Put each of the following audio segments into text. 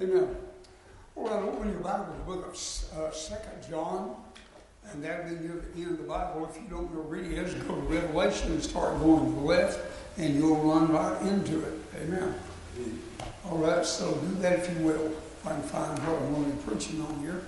Amen. Well, open your Bible to the book of 2 John, and that'll be near the end of the Bible. If you don't know where it is, go to Revelation and start going to the left, and you'll run right into it. Amen. All right, so do that if you will. If I can find what I'm going to be preaching on here.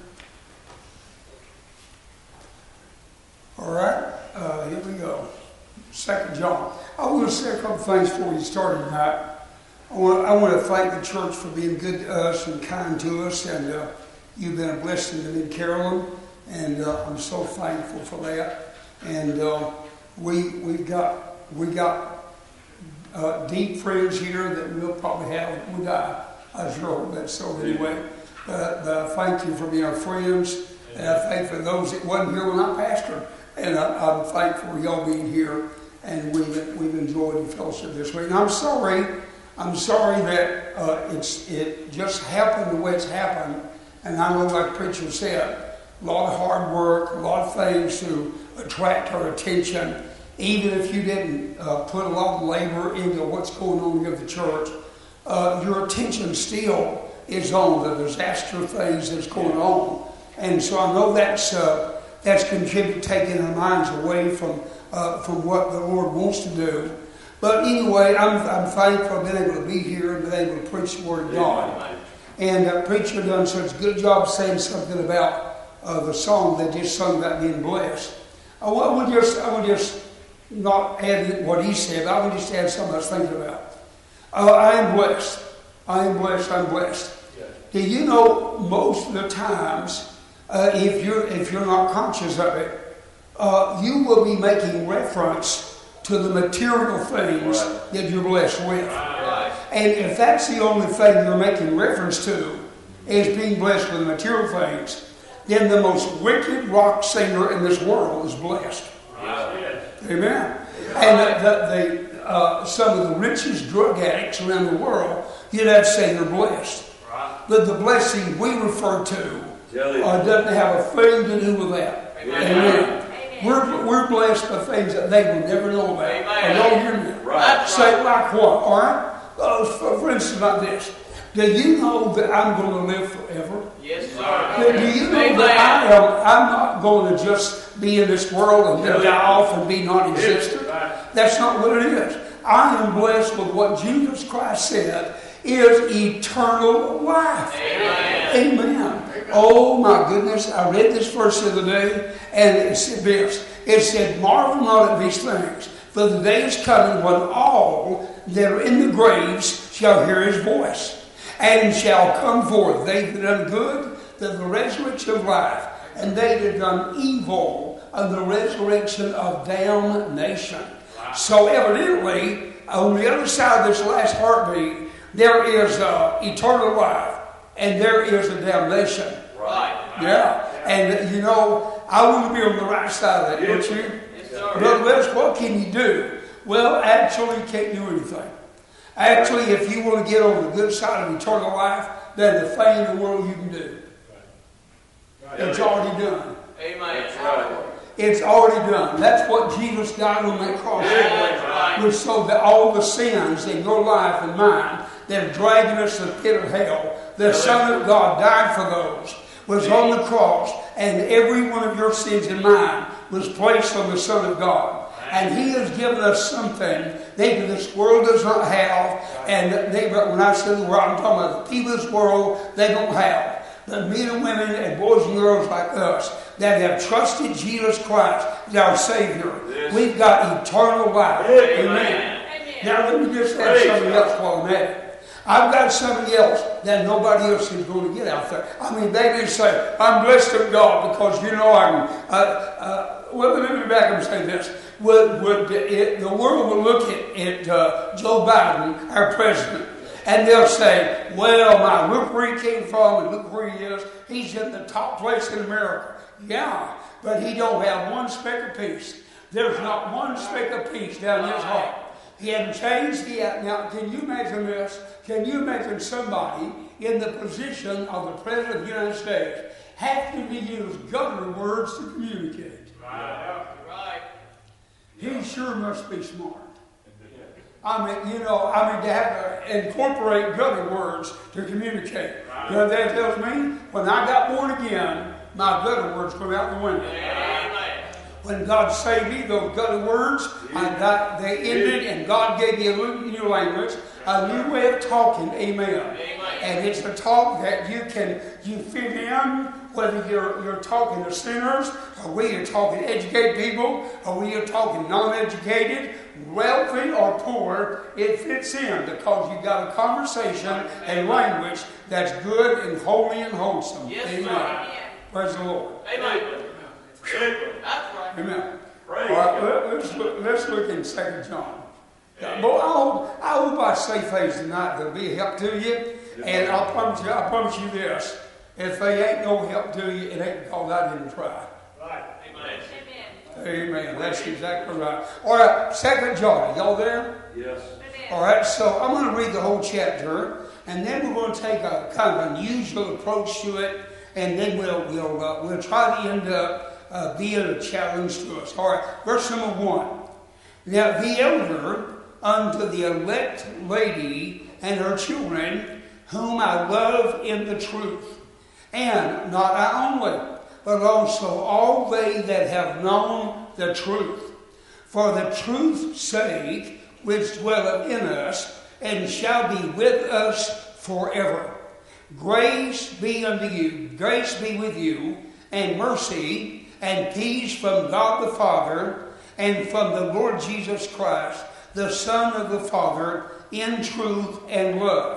All right, here we go. 2 John. I want to say a couple things before we start tonight. I want to thank the church for being good to us and kind to us, and you've been a blessing to me and Carolyn, and I'm so thankful for that. And we got deep friends here that we'll probably have when we die. I sure hope that's so anyway. But thank you for being our friends, and I thank for those that wasn't here when I pastored, and I'm thankful for y'all being here, and we've enjoyed the fellowship this week. And I'm sorry that it just happened the way it's happened. And I know, like the preacher said, a lot of hard work, a lot of things to attract our attention. Even if you didn't put a lot of labor into what's going on with the church, your attention still is on the disaster things that's going on. And so I know that's contributed, taking our minds away from what the Lord wants to do. But anyway, I'm thankful I've been able to be here and been able to preach the Word of God. And the preacher done such a good job saying something about the song they just sung about being blessed. I would just not add what he said. I would just add something I was thinking about. I am blessed. I am blessed. I'm blessed. Yeah. Do you know most of the times, if you're not conscious of it, you will be making reference to the material things that you're blessed with. Right. And if that's the only thing you're making reference to is being blessed with the material things, then the most wicked rock singer in this world is blessed. Right. Amen. And some of the richest drug addicts around the world, you'd have to say they're blessed. Right. But the blessing we refer to doesn't have a thing to do with that. Amen. We're blessed by things that they will never know about. Amen. Y'all hear me? Right. Say like what? All right. For instance, like this. Do you know that I'm going to live forever? Yes, sir. Do you know that I'm not going to just be in this world and die off and be non-existent? That's not what it is. I am blessed with what Jesus Christ said is eternal life. Amen. Amen. Oh my goodness, I read this verse the other day, and it said this. It said, marvel not at these things, for the day is coming when all that are in the graves shall hear his voice, and shall come forth, they that done good, to the resurrection of life, and they that done evil, of the resurrection of damnation. Wow. So evidently, on the other side of this last heartbeat, there is eternal life, and there is a damnation. Right. Yeah. And, I want to be on the right side of that, don't you? Yes, sir. Brother West, what can you do? Well, actually, you can't do anything. Actually, if you want to get on the good side of eternal life, then the thing in the world you can do. Right. It's already done. Amen. That's right. It's already done. That's what Jesus died on that cross for. Was so that all the sins in your life and mine that have dragged us to the pit of hell, the Son of God died for those, was on the cross, and every one of your sins and mine was placed on the Son of God. And He has given us something that this world does not have, and when I say the world, I'm talking about the people of this world, they don't have. The men and women and boys and girls like us that have trusted Jesus Christ as our Savior, we've got eternal life. Amen. Now let me just add something else while I'm at it. I've got something else that nobody else is going to get out there. I mean, they just say, I'm blessed of God because, I can... well, let me back and say this. The world will look at Joe Biden, our president, and they'll say, well, look where he came from and look where he is. He's in the top place in America. Yeah, but he don't have one speck of peace. There's not one speck of peace down his heart. He hadn't changed yet. Now, can you imagine this? Can you imagine somebody in the position of the President of the United States having to use governor words to communicate? Right. He sure must be smart. To have to incorporate gutter words to communicate. Right. You know, that tells me when I got born again, my gutter words come out the window. Amen. When God saved me, those gutter words, they ended, and God gave me a new language, a new way of talking. Amen. Amen. And it's a talk that you fit in, whether you're talking to sinners, or whether you're talking to educated people, or whether you're talking non-educated, wealthy or poor, it fits in because you've got a conversation and language that's good and holy and wholesome. Yes, amen. Amen. Praise the Lord. Amen. That's right. Amen. Praise all right, let's look in 2 John. Boy, I hope I say things tonight that'll be a help to you. And I promise you this. If they ain't no help to you, it ain't because I didn't try. Right. Amen. Amen. That's exactly right. All right, 2 John. Y'all there? Yes. All right, so I'm going to read the whole chapter, and then we're going to take a kind of unusual approach to it, and then we'll try to end up being a challenge to us. All right, verse number 1. Now the elder unto the elect lady and her children, whom I love in the truth, and not I only, but also all they that have known the truth, for the truth's sake, which dwelleth in us, and shall be with us forever. Grace be unto you, grace be with you, and mercy and peace from God the Father, and from the Lord Jesus Christ, the Son of the Father, in truth and love.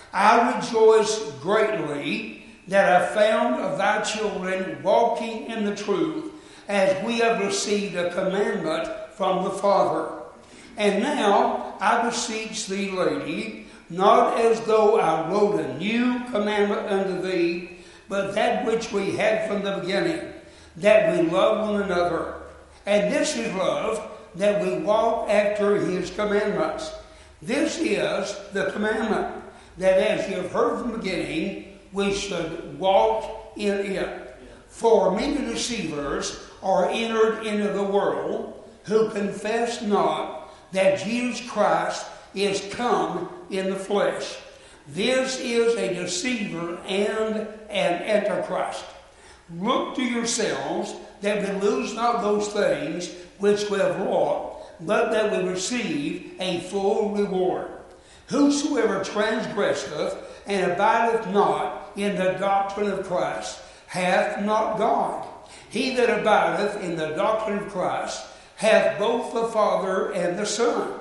I rejoice greatly that I found of thy children walking in the truth, as we have received a commandment from the Father. And now I beseech thee, lady, not as though I wrote a new commandment unto thee, but that which we had from the beginning, that we love one another. And this is love, that we walk after his commandments. This is the commandment, that as you have heard from the beginning, we should walk in it. For many deceivers are entered into the world, who confess not that Jesus Christ is come in the flesh. This is a deceiver and an antichrist. Look to yourselves that we lose not those things which we have wrought, but that we receive a full reward. Whosoever transgresseth and abideth not in the doctrine of Christ hath not God. He that abideth in the doctrine of Christ hath both the Father and the Son.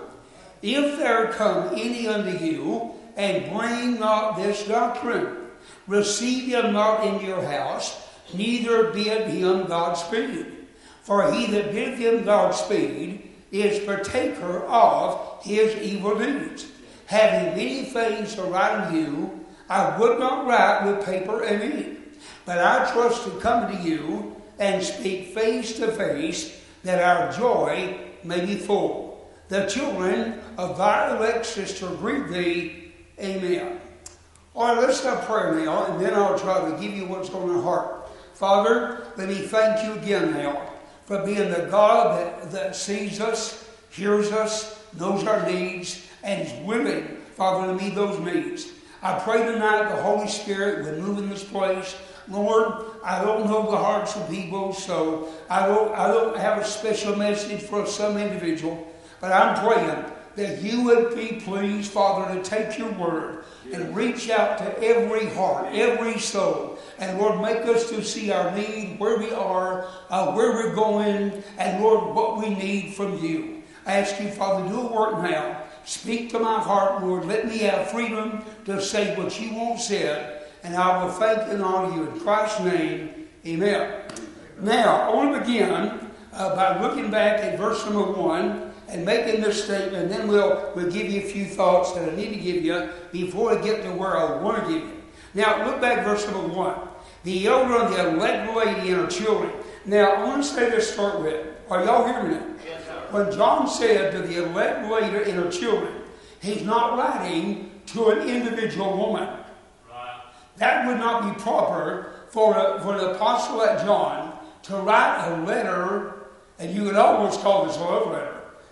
If there come any unto you, and bring not this doctrine, receive him not into your house, neither bid him Godspeed. For he that biddeth him Godspeed is partaker of his evil deeds. Having many things to write unto you, I would not write with paper and ink, but I trust to come to you and speak face to face, that our joy may be full. The children of thy elect sister greet thee. Amen. All right, let's have prayer now, and then I'll try to give you what's on our heart. Father, let me thank you again now for being the God that sees us, hears us, knows our needs, and is willing, Father, to meet those needs. I pray tonight the Holy Spirit will move in this place. Lord, I don't know the hearts of people, so I don't have a special message for some individual, but I'm praying that you would be pleased, Father, to take your word and reach out to every heart, every soul. And Lord, make us to see our need, where we are, where we're going, and Lord, what we need from you. I ask you, Father, do a work now. Speak to my heart, Lord. Let me have freedom to say what you want said. And I will thank and honor you in Christ's name. Amen. Now, I want to begin by looking back at verse number 1 and making this statement, and then we'll give you a few thoughts that I need to give you before I get to where I want to give you. Now, look back at verse number 1. The elder and the elect lady and her children. Now, I want to say this to start with. Are y'all hearing me? Yes, sir. When John said to the elect lady and her children, he's not writing to an individual woman. Right. That would not be proper for an apostle like John to write a letter, and you could almost call this a love letter.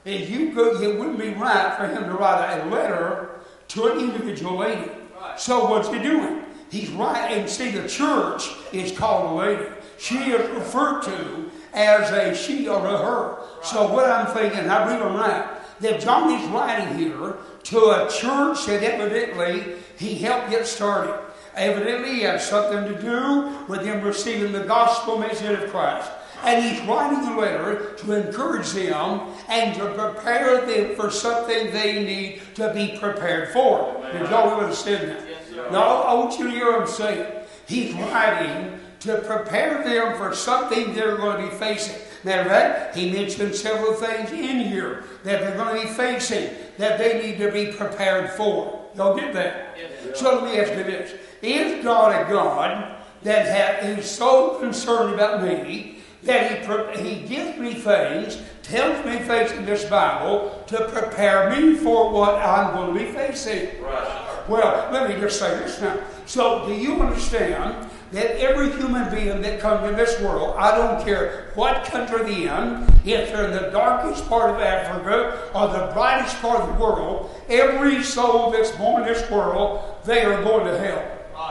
If you go, it wouldn't be right for him to write a letter to an individual lady. Right. So what's he doing? He's writing. See, the church is called a lady. She is referred to as a she or a her. Right. So what I'm thinking, I believe I'm right, that John is writing here to a church that evidently he helped get started. Evidently he had something to do with them receiving the gospel message of Christ. And he's writing a letter to encourage them and to prepare them for something they need to be prepared for. Did y'all understand that? Yes, now, I want you to hear what I'm saying. He's writing to prepare them for something they're going to be facing. Matter of fact, he mentioned several things in here that they're going to be facing that they need to be prepared for. Y'all get that? Yes. So let me ask you this. Is God a God that is so concerned about me that he gives me things, tells me things in this Bible to prepare me for what I'm going to be facing? Right. Well, let me just say this now. So, do you understand that every human being that comes in this world, I don't care what country they're in, if they're in the darkest part of Africa or the brightest part of the world, every soul that's born in this world, they are going to hell.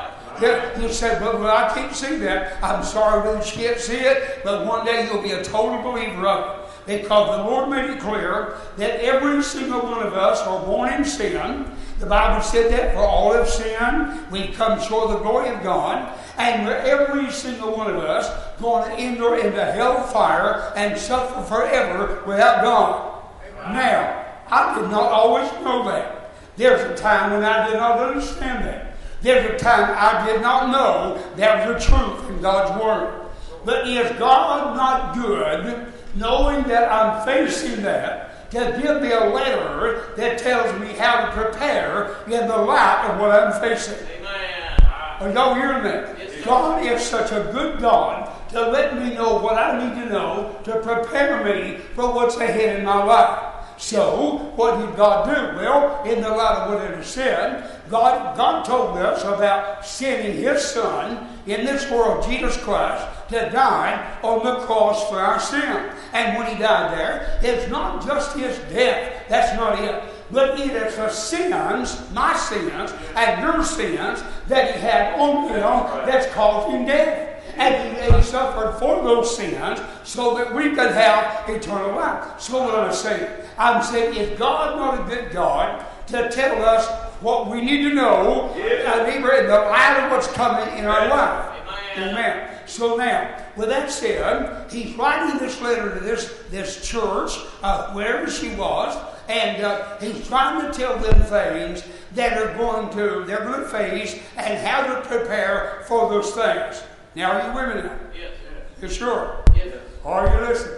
You said, well, I can't see that. I'm sorry that you can't see it, but one day you'll be a total believer of it. Because the Lord made it clear that every single one of us are born in sin. The Bible said that for all have sinned, we come short of the glory of God. And every single one of us going to enter into hellfire and suffer forever without God. Now, I did not always know that. There's a time when I did not understand that. There's a time I did not know that was the truth in God's Word. But is God not good, knowing that I'm facing that, to give me a letter that tells me how to prepare in the light of what I'm facing? Amen. Are y'all hearing that? Yes, God is such a good God to let me know what I need to know to prepare me for what's ahead in my life. So, what did God do? Well, in the light of what it is said, God told us about sending His Son in this world, Jesus Christ, to die on the cross for our sin. And when He died there, it's not just His death. That's not it. But it is the sins, my sins, and your sins that He had on Him that's causing death. And he suffered for those sins so that we could have eternal life. So what I'm saying? I'm saying, is God not a good God to tell us what we need to know in the light of what's coming in our life? Amen. So now, with that said, he's writing this letter to this church, wherever she was, and he's trying to tell them things that they're going to face and how to prepare for those things. Now, are you with me now? Yes. You sure? Yes. Are you listening?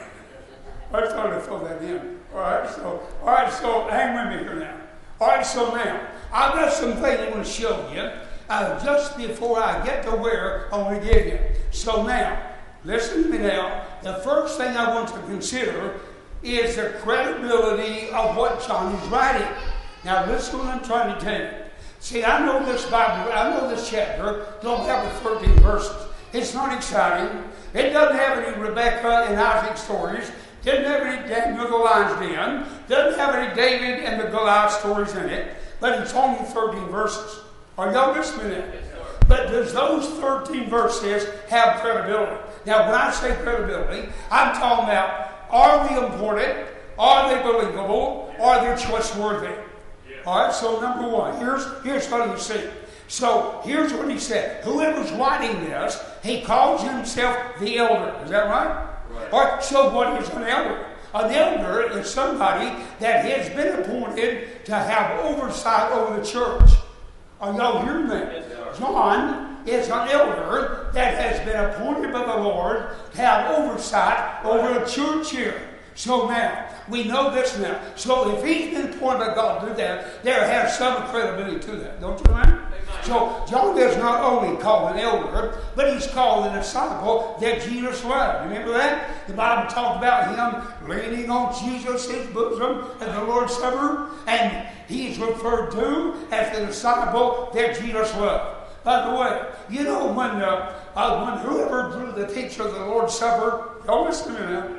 I was trying to throw that in. All right, so hang with me here now. All right, so now, I've got some things I want to show you just before I get to where I want to give you. So now, listen to me now. The first thing I want to consider is the credibility of what John is writing. Now, listen to what I'm trying to tell you. See, I know this Bible, I know this chapter don't have the 13 verses. It's not exciting. It doesn't have any Rebecca and Isaac stories. Doesn't have any Daniel the Lion's Den. Doesn't have any David and the Goliath stories in it. But it's only 13 verses. Are y'all listening to that? But does those 13 verses have credibility? Now, when I say credibility, I'm talking about, are they important? Are they believable? Are they trustworthy? All right, so number one, here's what you see. So here's what he said. Whoever's writing this, he calls himself the elder. Is that right? Right. All right, so what is an elder? An elder is somebody that has been appointed to have oversight over the church. Are y'all hearing that? Yes, John is an elder that has been appointed by the Lord to have oversight over the church here. So now, we know this now. So if he's been appointed by God to do that, there has some credibility to that. Don't you know? So John is not only called an elder, but he's called a disciple that Jesus loved. Remember that? The Bible talked about him leaning on Jesus, his bosom, at the Lord's Supper. And he's referred to as the disciple that Jesus loved. By the way, you know when whoever drew the picture of the Lord's Supper, y'all listen to me now.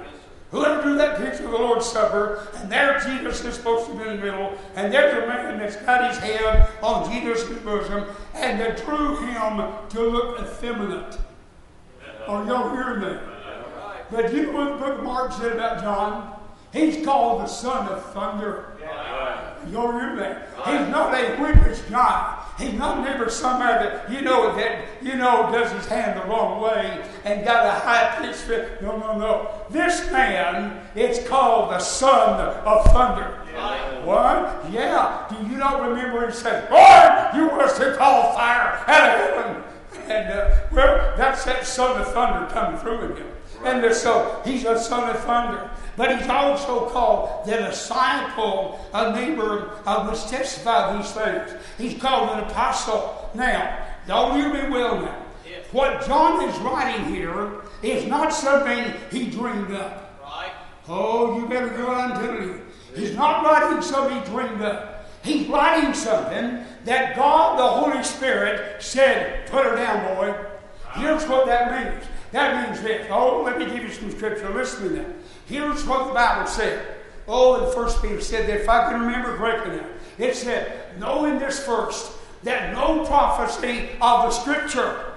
Whoever drew that picture of the Lord's Supper, and there Jesus is supposed to be in the middle, and there's a man that's got his head on Jesus' bosom, and that drew him to look effeminate. Are y'all hearing me? But you know what the book of Mark said about John? He's called the son of thunder. Y'all hear that? He's not a witness guy. He's not never somebody that does his hand the wrong way and got a high pitched fit. No. This man is called the son of thunder. What? Yeah. Do you not remember when he said, Lord, you was to call fire out of heaven? And that's that son of thunder coming through in him. And so he's a son of thunder. But he's also called the disciple, a neighbor which testify these things. He's called an apostle. Now, don't hear me well now. What John is writing here is not something he dreamed up. Right. Oh, you better go on telling you. He's not writing something he dreamed up. He's writing something that God, the Holy Spirit, said, put her down, boy. Here's what that means. That means this. Oh, let me give you some scripture. Listen to that. Here's what the Bible said. Oh, and 1 Peter said that, if I can remember correctly now. It said, knowing this first, that no prophecy of the Scripture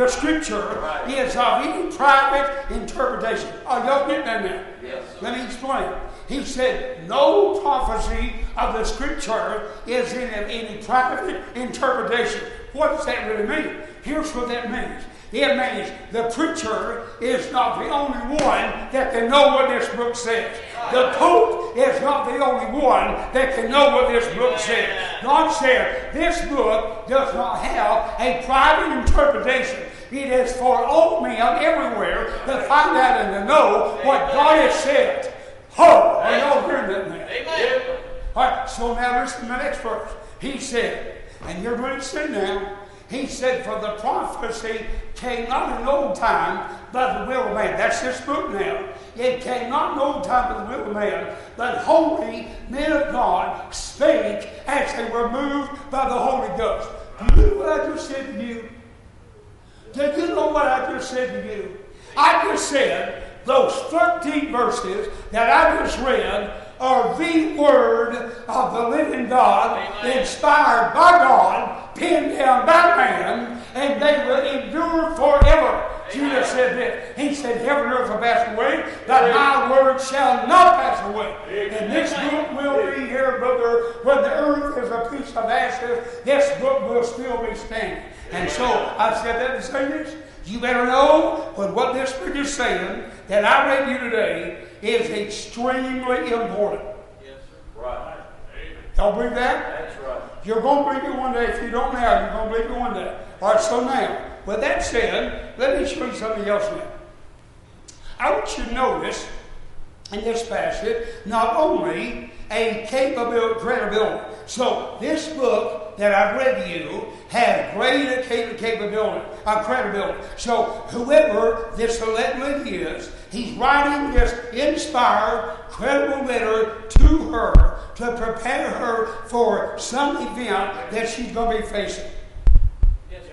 is of any private interpretation. Oh, y'all get that now? Yes. Let me explain. He said, no prophecy of the Scripture is in any private interpretation. What does that really mean? Here's what that means. It means the preacher is not the only one that can know what this book says. The Pope is not the only one that can know what this book says. God said this book does not have a private interpretation. It is for all men everywhere to find out and to know what God has said. Oh, are y'all hearing that now? Amen. All right, so now listen to the next verse. He said, and you're going to see now, he said, for the prophecy came not in old time by the will of man. That's this book now. It came not in old time by the will of man, but holy men of God spake as they were moved by the Holy Ghost. Do you know what I just said to you? Do you know what I just said to you? I just said those 13 verses that I just read are the word of the living God, inspired by God, pinned down by man, and they will endure forever. Jesus said this. He said, heaven and earth will pass away, but my word shall not pass away. And this book will be here, brother. When the earth is a piece of ashes, this book will still be standing. And so I said that to say this. You better know what this book is saying that I read you today is extremely important. Yes, sir. Right. Y'all believe that? That's right. You're going to believe it one day. If you don't now, you're going to believe it one day. All right, so now, with that said, let me show you something else now. I want you to notice in this passage not only a credibility. So this book that I've read to you has great credibility. So whoever this elect lady is, he's writing this inspired, credible letter to her to prepare her for some event that she's going to be facing. Yes.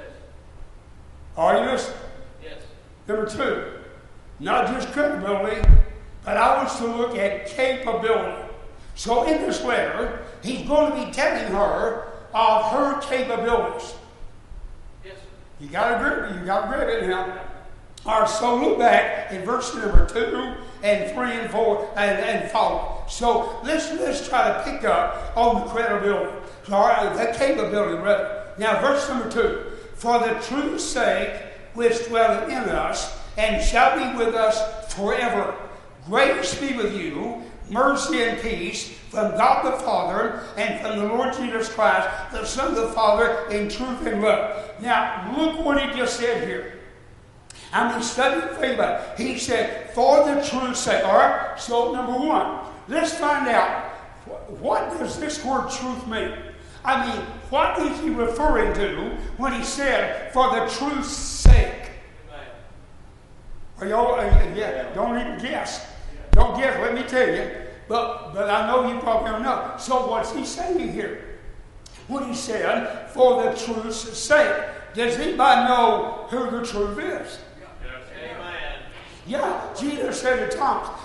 Are you listening? Yes. Number 2, not just credibility, but I want to look at capability. So in this letter, he's going to be telling her of her capabilities. Yes. You got to grab it now. All right, so look back in verse number 2 and 3 and 4 and follow. So let's try to pick up on the credibility. All right, the capability, rather. Now, verse number 2. For the truth's sake which dwelleth in us, and shall be with us forever. Grace be with you, mercy and peace from God the Father and from the Lord Jesus Christ, the Son of the Father, in truth and love. Now, look what he just said here. I mean, study the thing about it. He said, for the truth's sake. All right, so number 1, let's find out what does this word truth mean? I mean, what is he referring to when he said, for the truth's sake? Are y'all, yeah, don't even guess. Don't guess, let me tell you. But I know you probably don't know. So what's he saying here? When he said, for the truth's sake. Does anybody know who the truth is? Yeah, Jesus said to Thomas,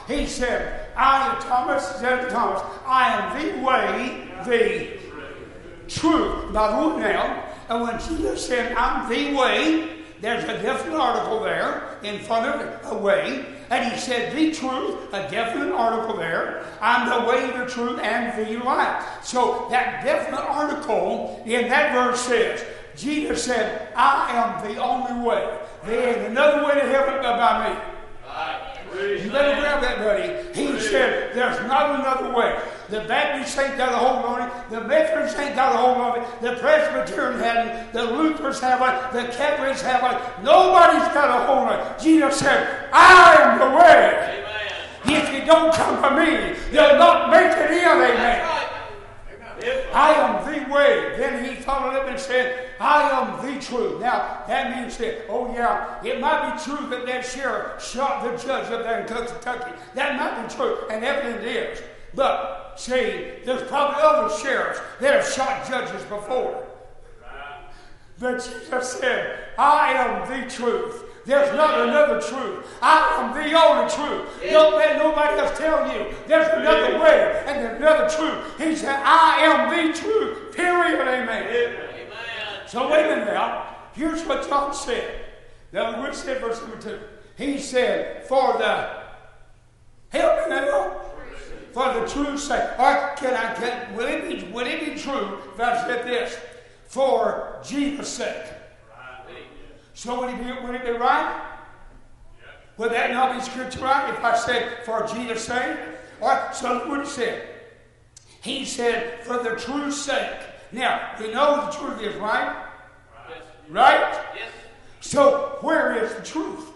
He said, I am Thomas, said to Thomas, I am the way, the truth. Now look now, and when Jesus said, I'm the way, there's a definite article there in front of it, a way. And he said, the truth, a definite article there. I'm the way, the truth, and the life. So that definite article in that verse says, Jesus said, I am the only way. There ain't another way to heaven but by me. You better grab that, buddy. He said, there's not another way. The Baptists ain't got a hold on it. The Methodists ain't got a hold on it. The Presbyterians have it. The Lutherans have it. The Catholics have it. Nobody's got a hold on it. Jesus said, I am the way. Amen. If you don't come to me, you'll not make it in. Amen. I am the way. Then he followed up and said, I am the truth. Now, that means that, oh yeah, it might be true that that sheriff shot the judge up there in Kentucky. That might be true, and evident it is. But, see, there's probably other sheriffs that have shot judges before. But Jesus said, I am the truth. There's not another truth. I am the only truth. Don't let nobody else tell you there's another way and there's another truth. He said, I am the truth. Period. Amen. Amen. So wait a minute now. Here's what John said. Now, we said verse number 2. He said, for the, help me now, for the truth's sake. All right, will it be true if I said this? For Jesus' sake. So would it be right? Would that not be scripture right if I said for Jesus' sake? All right, so look what he said. He said for the truth's sake. Now, we know the truth is right. Right? Yes. So where is the truth?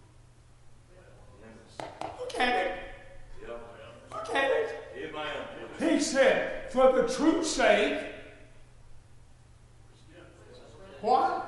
Look at it. Look at it. He said for the truth's sake. What?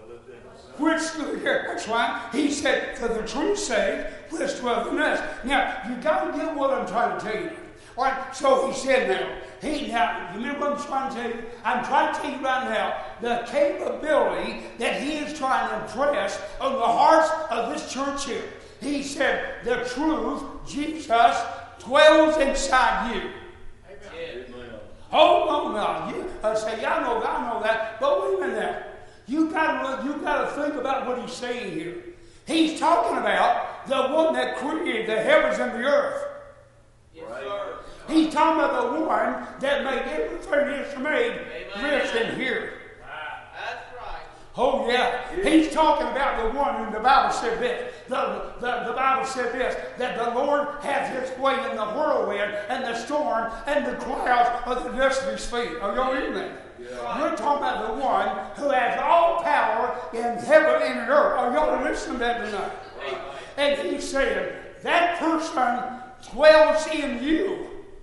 Which, that's right. He said, for the truth's sake, which dwells in us. Now, you got to get what I'm trying to tell you. All right, so he said now, you remember what I'm trying to tell you? I'm trying to tell you right now the capability that he is trying to impress on the hearts of this church here. He said, the truth, Jesus, dwells inside you. Amen. Hold on now. Say, I know that, but wait a minute now. You got to think about what he's saying here. He's talking about the one that created the heavens and the earth. Yes, sir. He's talking about the one that made everything that's made live in here. That's right. Oh yeah. He's talking about the one, and the Bible said this. The Bible said this, that the Lord has his way in the whirlwind and the storm and the clouds of the dust of his feet. Are y'all reading that? Yeah. We're talking about the one who has all power in heaven and in earth. Are y'all listening to that tonight? Right. And he said, that person dwells in you.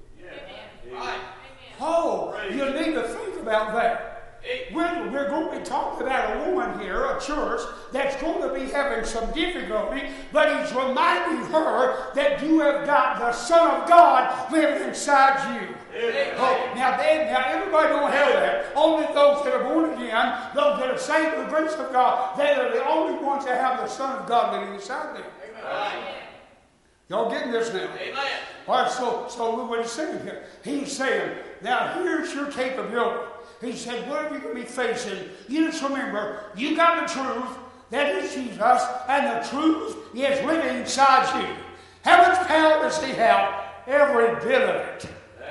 Yeah. Right. Oh, you need to think about that. We're going to be talking about a woman here, a church, that's going to be having some difficulty, but he's reminding her that you have got the Son of God living inside you. Oh, now everybody don't have that. Only those that are born again, those that are saved by the grace of God, they are the only ones that have the Son of God living inside them. Amen. Y'all getting this now? Amen. All right, so look what he's saying here. He's saying, now here's your capability. He said, whatever you're going to be facing, you just remember, you got the truth, that is Jesus, and the truth is living inside you. How much power does he have? Every bit of it.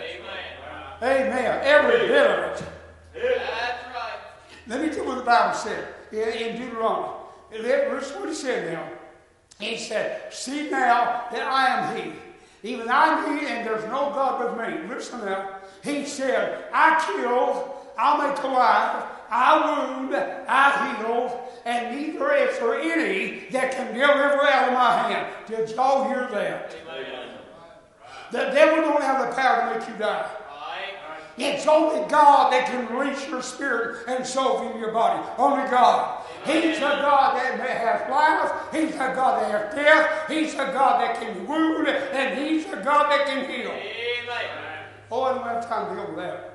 Amen. Amen. Every bit of it. That's right. Let me tell you what the Bible said in Deuteronomy. Listen what he said now. He said, see now that I am he. Even I am he, and there's no God with me. Listen now. He said, I killed, I'll make alive, I wound, I healed, and neither is there any that can deliver out of my hand. Did y'all hear that? Amen. The devil don't have the power to make you die. It's only God that can release your spirit and soul from your body. Only God. He's a God that has life. He's a God that has death. He's a God that can wound, and he's a God that can heal. Oh, I don't have time to deal with that.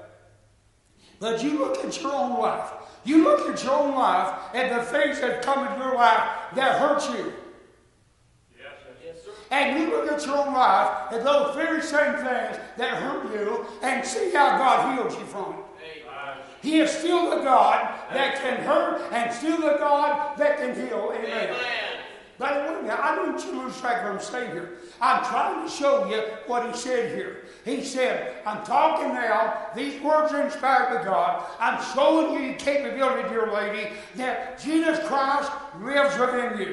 But you look at your own life. You look at your own life and the things that come into your life that hurt you. Yes, sir. and you look at your own life at those very same things that hurt you and see how God heals you from it. He is still the God that can hurt and still the God that can heal. Amen. But wait a minute, I don't want you to lose track of what I'm saying here. I'm trying to show you what he said here. He said, I'm talking now, these words are inspired by God. I'm showing you the capability, dear lady, that Jesus Christ lives within you.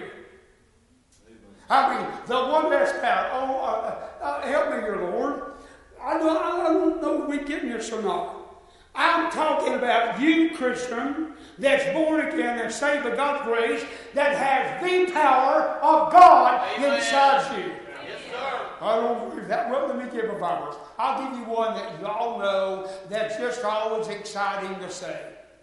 I mean, the one that's power. Help me here, Lord. I don't know if we're getting this or not. I'm talking about you, Christian, that's born again, that's saved by God's grace, that has the power of God inside you. Yes, sir. I don't believe that. Well, let me give a Bible. I'll give you one that you all know that's just always exciting to say.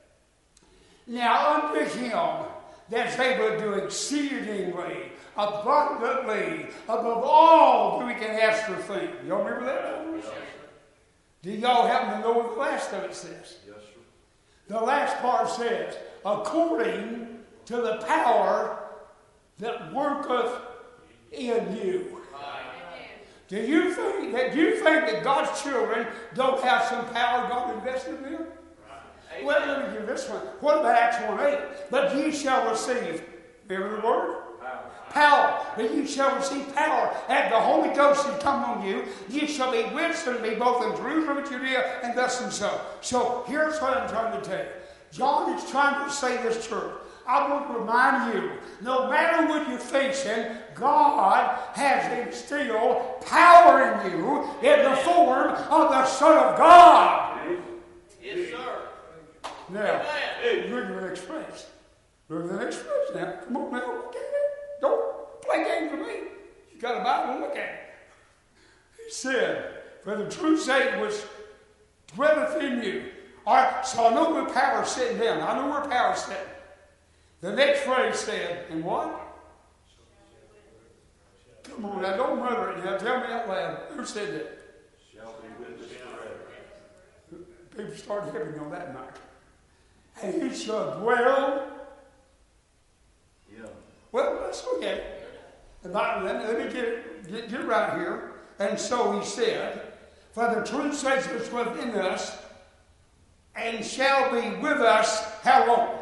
Now, unto him that's able to do exceedingly, abundantly, above all that we can ask or think. Y'all remember that? Yes, sir. Do y'all happen to know what the last of it says? Yes, sir. The last part says, according to the power that worketh in you. Do you think that God's children don't have some power God invested in them? Right. Well, let me give this one. What about Acts 1:8? But ye shall receive, remember the word? Power. But you shall receive power. And the Holy Ghost shall come on you. You shall be witnesses to me both in Jerusalem and Judea and thus and so. So here's what I'm trying to tell you. John is trying to say this church. I want to remind you, no matter what you're facing, God has instilled power in you in the form of the Son of God. Yes, sir. Now, look at the next phrase. Look at the next phrase now. Come on now, look at it. Don't play games with me. You got a Bible, look at it. He said, for the true Satan which dwelleth in you. All right, so I know where power's sitting down. I know where power's sitting. The next phrase said, and what? Come on now, don't mutter it now. Tell me out loud. Who said that? Shall be with us forever. People start hearing on that night. And he shall dwell. Yeah. Well, let's look at it. Let me get it right here. And so he said, for the truth says which within us, and shall be with us how long?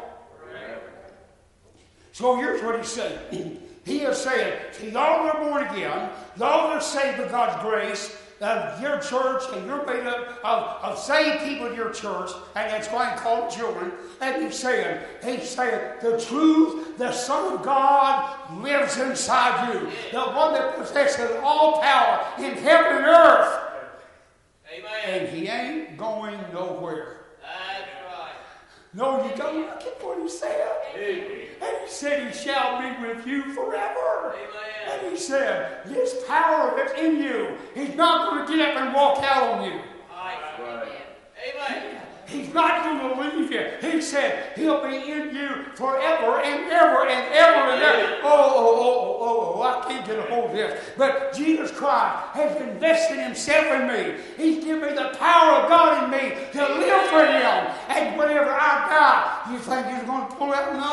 So here's what he's saying. He is saying, to y'all that are born again, y'all that are saved by God's grace, your church, and you're made up of saved people in your church, and that's why I call them children. And he's saying, the truth, the Son of God lives inside you. The one that possesses all power in heaven and earth. Amen. And he ain't going nowhere. That's right. No, you don't look at what he said. Amen. And he said, he shall be with you forever. Amen. And he said, this power that's in you, he's not going to get up and walk out on you. Right. Amen. He's not going to leave you. He said, he'll be in you forever and ever and ever and ever. I can't get a hold of this. But Jesus Christ has invested himself in me. He's given me the power of God in me to live for him. And whenever I die, you think he's going to pull out?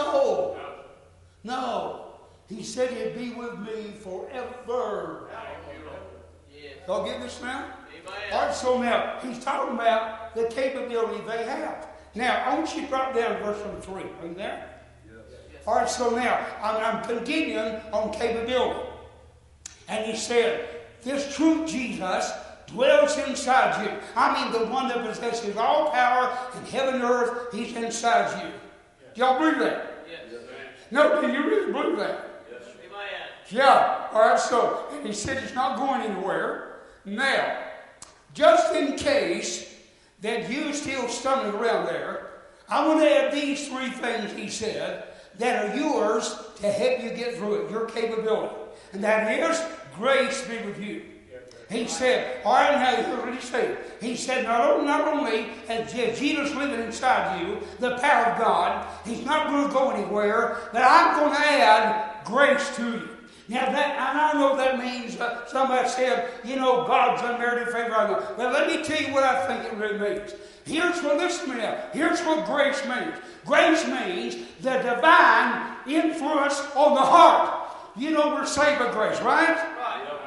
No. He said he'd be with me forever. Y'all get this now? All right, so now he's talking about the capability they have. Now, I want you to drop down to verse number 3. Are you there? Yes. All right, so now I'm continuing on capability. And he said, this truth, Jesus, dwells inside you. I mean, the one that possesses all power in heaven and earth, he's inside you. Do y'all believe that? Yes. No, do you really believe that? Yes. Yeah. All right, so and he said he's not going anywhere. Now, just in case that you're still stumbling around there, I want to add these 3 things he said that are yours to help you get through it, your capability. And that is, grace be with you. He said, all right, now here's what he said. He said, not only has Jesus living inside you, the power of God, he's not going to go anywhere, but I'm going to add grace to you. Now, and I know that means, somebody said, God's unmerited favor. I know. But let me tell you what I think it really means. Listen to me now. Here's what grace means. Grace means the divine influence on the heart. We're saved by grace, right?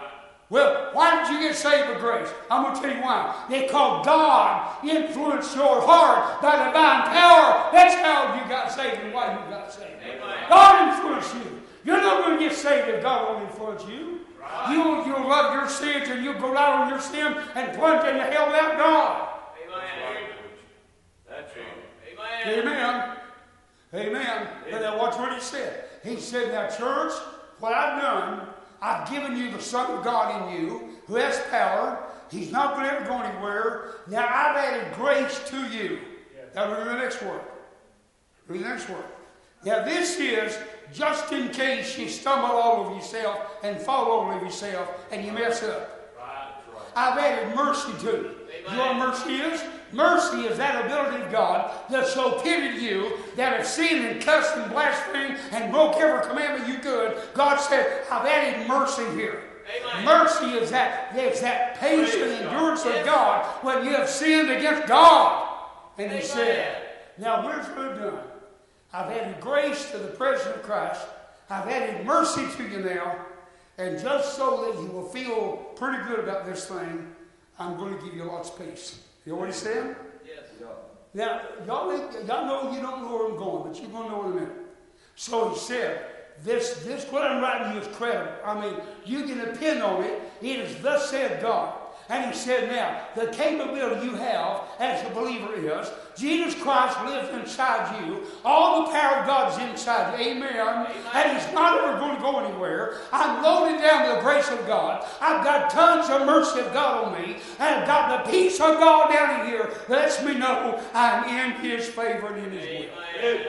Well, why did you get saved by grace? I'm going to tell you why. Because God influenced your heart by divine power. That's how you got saved and why you got saved. Amen. God influenced you. You're not going to get saved if God won't influence you. Right. You'll love your sins and you'll go out on your sin and plunge into hell without God. Amen. That's right. Amen. Amen. But now watch what he said. He said, now church, what I've done, I've given you the Son of God in you, who has power. He's not going to ever go anywhere. Now I've added grace to you. Now look at the next word. Look at the next word. Now this is just in case you stumble all over yourself and fall all over yourself and you mess up. Right. I've added mercy to you. You know what mercy is? Mercy is that ability of God that so pitied you that have sinned and cussed and blasphemed and broke every commandment you could. God said, I've added mercy here. Amen. Mercy is that patient endurance of God when you have sinned against God. And he said, now where's it done? I've added grace to the presence of Christ. I've added mercy to you now. And just so that you will feel pretty good about this thing, I'm going to give you lots of peace. You know what he said? Yes. Now, y'all know you don't know where I'm going, but you're going to know in a minute. So he said, this what I'm writing you is credible. I mean, you can depend on it. It is thus said God. And he said, now, the capability you have as a believer is, Jesus Christ lives inside you. All the power of God is inside you. Amen. And he's not ever going to go anywhere. I'm loaded down with the grace of God. I've got tons of mercy of God on me. And I've got the peace of God down in here that lets me know I'm in his favor and in his will. Amen.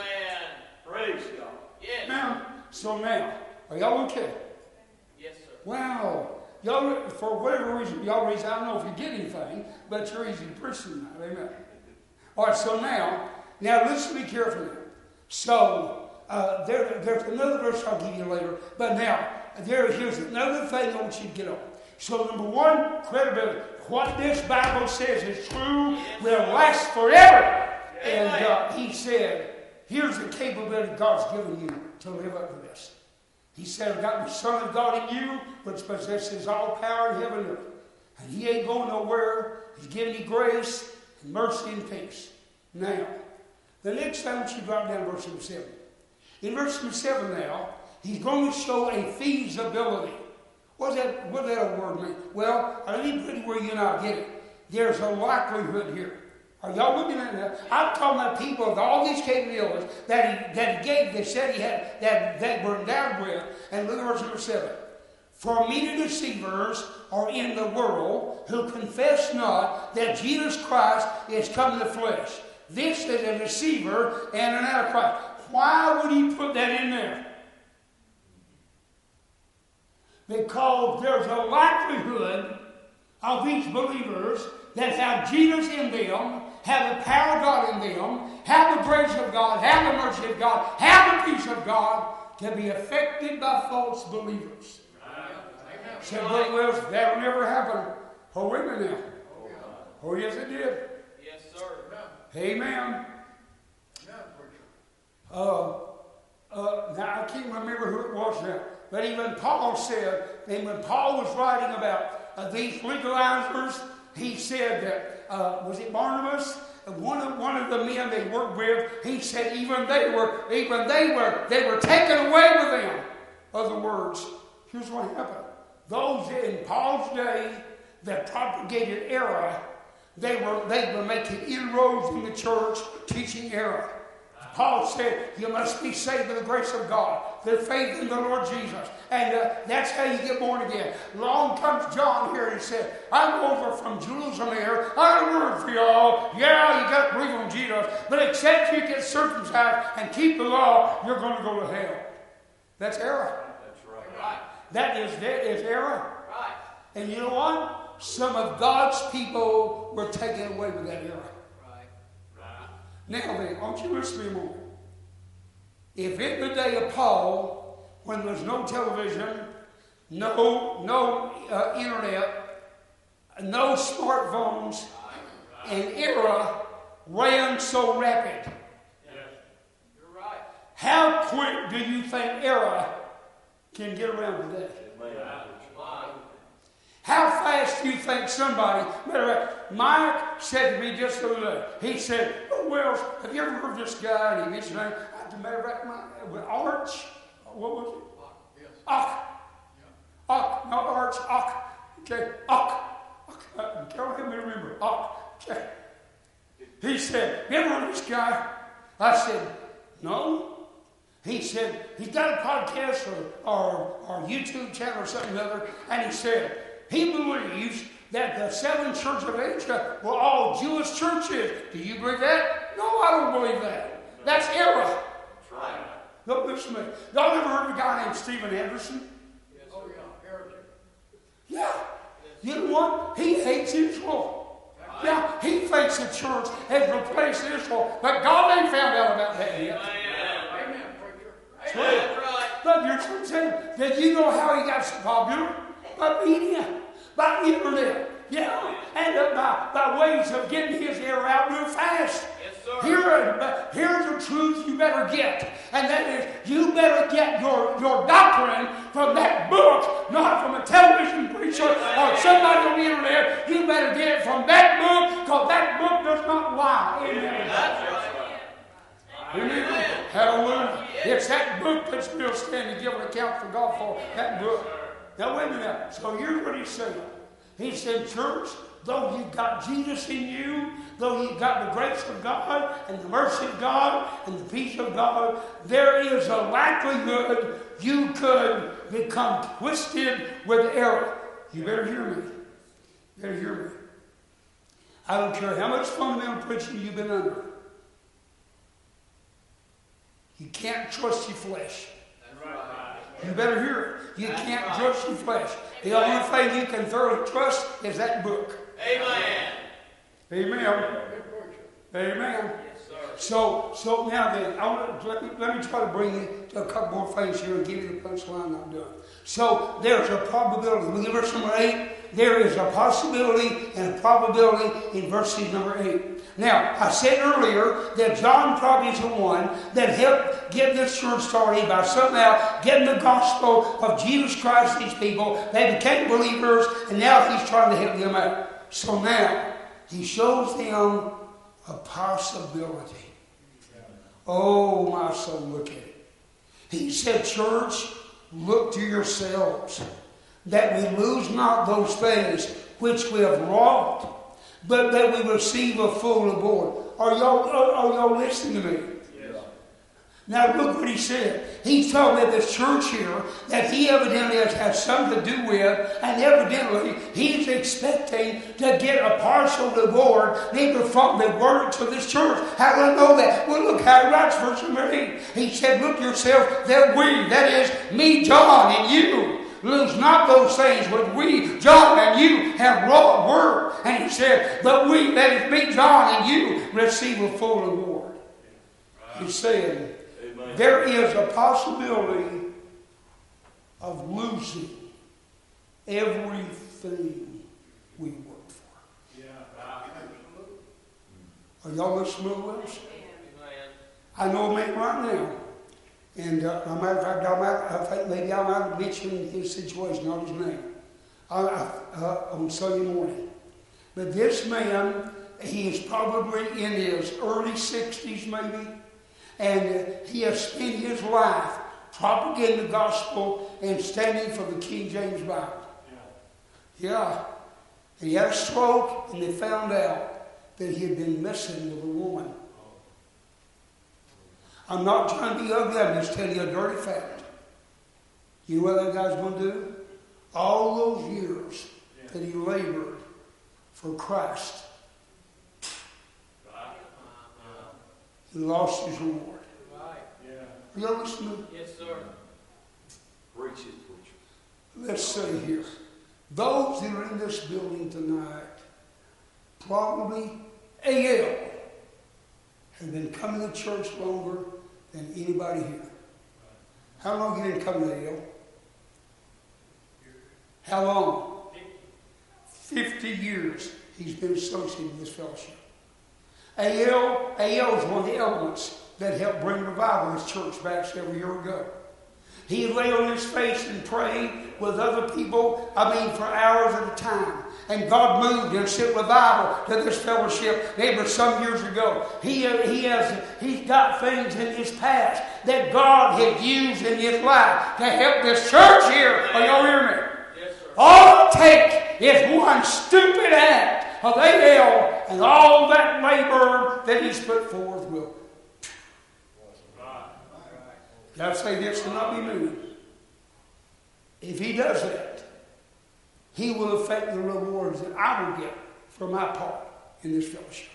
Praise God. Yes. Now, so now, are y'all okay? Yes, sir. Wow. Y'all, for whatever reason, I don't know if you get anything, but you're easy to preach tonight. Amen. All right, so now listen to me carefully. So, there's another verse I'll give you later, but now, here's another thing I want you to get on. So, number one, credibility. What this Bible says is true, will last forever. And he said, here's the capability God's given you to live up to this. He said, I've got the Son of God in you, which possesses all power in heaven and earth. And he ain't going nowhere. He's giving you grace, and mercy, and peace. Now, the next time you drop down verse number 7. In verse number 7 now, he's going to show a feasibility. What does that word mean? Well, I need to put it where you and I get it. There's a likelihood here. Are y'all looking at that? I'm talking about people with all these capabilities that he gave, they said he had, that they were endowed with. And look at verse number 7. For many deceivers are in the world who confess not that Jesus Christ is come in the flesh. This is a deceiver and an antichrist. Why would he put that in there? Because there's a likelihood of these believers that have Jesus in them, have the power of God in them, have the grace of God, have the mercy of God, have the peace of God, to be affected by false believers. Said, well, that'll never happen. Oh, wait a minute now. Oh, yes, it did. Yes, sir. Amen. Now, I can't remember who it was now. But even Paul said, and when Paul was writing about these legalizers, he said that, was it Barnabas? One of the men they worked with, he said even they were taken away with them. Other words, here's what happened. Those in Paul's day that propagated error, they were making inroads in the church, teaching error. Paul said, you must be saved by the grace of God, the faith in the Lord Jesus. And that's how you get born again. Along comes John here and he said, I'm over from Jerusalem here. I have a word for y'all. Yeah, you got to believe on Jesus. But except you get circumcised and keep the law, you're going to go to hell. That's error. That's right. That is error. Right. And you know what? Some of God's people were taken away with that error. Now then, I want you to listen to me a moment. If in the day of Paul, when there was no television, no internet, no smartphones, and era ran so rapid, you're right. How quick do you think era can get around today? asked, do you think somebody, matter of fact, Mike said to me just the other day, he said, oh, Wells, have you ever heard of this guy? And he mentioned his name. As a matter of fact, with Arch, what was it? Yes. Not Arch, okay, Carol, help me remember, okay. He said, you ever heard of this guy? I said, no. He said, he's got a podcast or YouTube channel or something or other, and he said, he believes that the 7 churches of Asia were all Jewish churches. Do you believe that? No, I don't believe that. That's error. That's right. Don't listen to me. Y'all ever heard of a guy named Steven Anderson? Yes. Oh, yeah, heretic. Yeah. You know what? He hates Israel. Right. Yeah, he thinks the church has replaced Israel, but God ain't found out about that yet. Amen, preacher. That's right. But you're saying, did you know how he got so popular? By media, by internet, yeah, and by ways of getting his air out real fast. Yes, sir. Here's the truth you better get, and that is you better get your doctrine from that book, not from a television preacher or somebody on the internet. You better get it from that book, because that book does not lie. Amen. That's right. Amen. Hallelujah. It's that book that still stand to give an account for God for, that book. Now wait a minute. So here's what he's saying. He said, church, though you've got Jesus in you, though you've got the grace of God and the mercy of God and the peace of God, there is a likelihood you could become twisted with error. You better hear me. You better hear me. I don't care how much fundamental preaching you've been under. You can't trust your flesh. That's right. You better hear it. You can't trust your flesh. The only thing you can thoroughly trust is that book. Amen. Amen. Amen. Yes, sir. So now then, let me try to bring you to a couple more things here and give you the punchline I'm done. So there's a probability. Look at verse number 8. There is a possibility and a probability in verses number 8. Now, I said earlier that John probably is the one that helped get this church started by somehow getting the gospel of Jesus Christ to these people. They became believers, and now he's trying to help them out. So now, he shows them a possibility. Oh, my soul, look at it. He said, church, look to yourselves, that we lose not those things which we have wrought, but that we receive a full reward. Are y'all listening to me? Yes. Now look what he said. He's talking about this church here that he evidently has something to do with, and evidently he's expecting to get a partial reward either from the words of this church. How do I know that? Well, look how he writes verse number 8. He said, look yourself that we, that is me, John, and you, lose not those things which we, John and you, have wrought word. And he said, but we, that is me, John and you, receive a full reward. He said, there is a possibility of losing everything we work for. Are y'all listening to us? I know a man right now. And as a matter of fact, I think maybe I might have mentioned his situation, not his name, on Sunday morning. But this man, he is probably in his early 60s maybe, and he has spent his life propagating the gospel and standing for the King James Bible. Yeah. And he had a stroke, and they found out that he had been messing with a woman. I'm not trying to be ugly, I'm just telling you a dirty fact. You know what that guy's going to do? All those years that he labored for Christ, he lost his reward. Are y'all listening? Yes, sir. Preach it, preacher. Let's say here, those that are in this building tonight, probably AL, have been coming to church longer than anybody here. How long you been coming to AL? How long? 50 years he's been associated with this fellowship. AL is one of the elements that helped bring revival in his church back several years ago. He lay on his face and prayed with other people, for hours at a time. And God moved and sent revival to this fellowship ever some years ago. He's got things in his past that God has used in his life to help this church here. Are y'all hear me? Yes, sir. All it takes is one stupid act of AL, and all that labor that he's put forth will. I'll say this to not be moved. If he does that, he will affect the rewards that I will get for my part in this fellowship.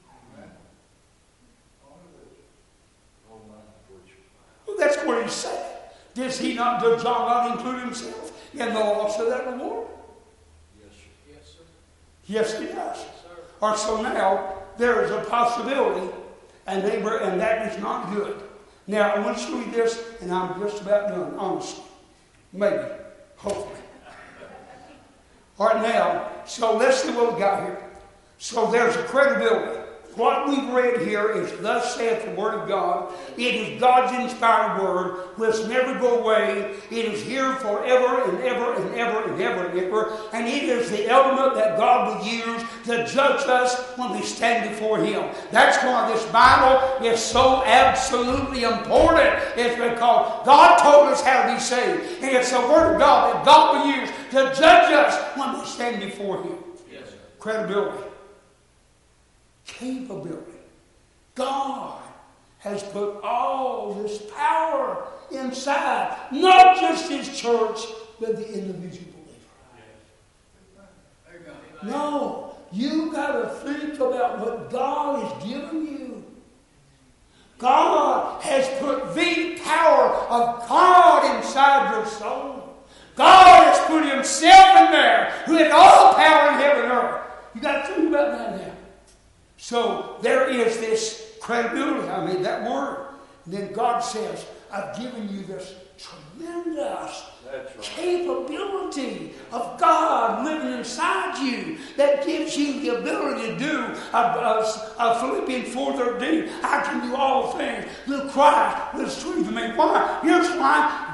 Well, that's what he said. Does John not include himself in the loss of that reward? Yes, sir. Yes, he does. Or so now, there is a possibility, and that is not good. Now, I want to show you this, and I'm just about done, honestly. Maybe. Hopefully. All right, now, so let's see what we got here. So there's a credibility. What we've read here is, thus saith the Word of God. It is God's inspired Word, which never go away. It is here forever and ever and ever and ever and ever. And it is the element that God will use to judge us when we stand before Him. That's why this Bible is so absolutely important. It's because God told us how to be saved. And it's the Word of God that God will use to judge us when we stand before Him. Yes, sir. Credibility. Capability. God has put all this power inside, not just His church, but the individual believer. No, you got to think about what God has given you. God has put the power of God inside your soul. God has put Himself in there, who had all power in heaven and earth. You got to think about that now. So there is this credibility. That word. And then God says, I've given you this tremendous capability of God living inside you that gives you the ability to do Philippians 4:13. I can do all things through Christ with strength in me. Why? Here's why.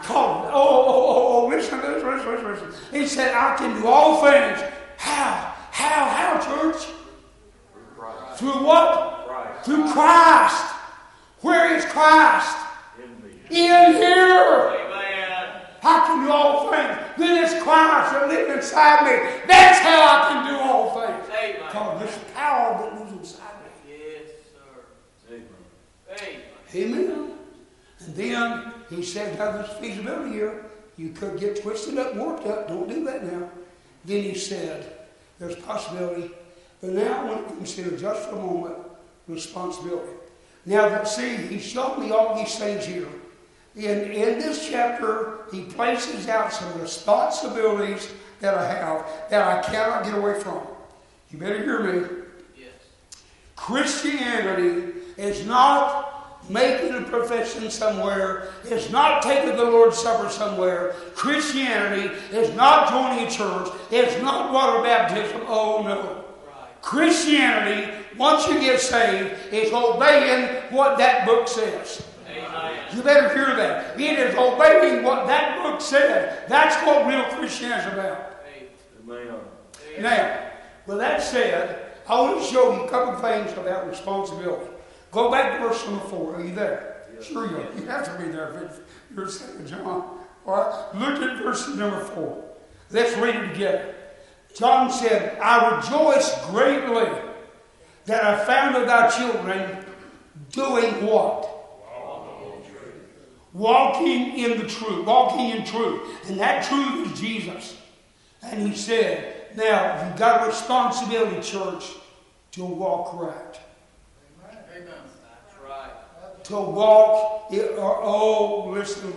Listen. He said, I can do all things. How, church? Through what? Christ. Through Christ. Where is Christ? In here. Amen. I can do all things. Then it's Christ that lives inside me. That's how I can do all things. Amen. Because this power that lives inside me. Yes, sir. Amen. Amen. Amen. And then he said, now there's feasibility here. You could get twisted up, warped up. Don't do that now. Then he said, there's possibility. But now I want to consider just for a moment responsibility. Now that he showed me all these things here. In this chapter, he places out some responsibilities that I have that I cannot get away from. You better hear me. Yes. Christianity is not making a profession somewhere. It's not taking the Lord's Supper somewhere. Christianity is not joining a church. It's not water baptism. Oh no. Christianity, once you get saved, is obeying what that book says. Amen. You better hear that. It is obeying what that book says. That's what real Christianity is about. Amen. Now, with that said, I want to show you a couple of things about responsibility. Go back to verse number 4. Are you there? Yes. Sure you are. You have to be there if you're saying John. All right. Look at verse number 4. Let's read it together. John said, I rejoice greatly that I found of thy children doing what? Walking in the truth. Walking in truth. And that truth is Jesus. And he said, now, you've got a responsibility, church, to walk right. Amen. That's right. To walk, listen.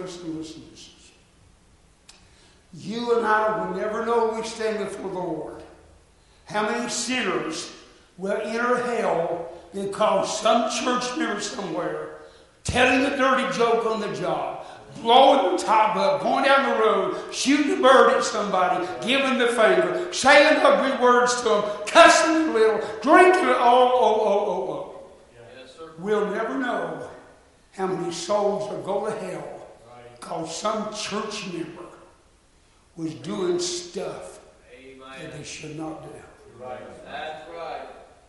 You and I will never know when we stand before the Lord how many sinners will enter hell because some church member somewhere telling a dirty joke on the job, blowing the top up, going down the road, shooting a bird at somebody, giving the finger, saying ugly words to them, cussing a little, drinking it, Yes, sir. We'll never know how many souls will go to hell because some church member was doing stuff that they should not do. Right. That's right.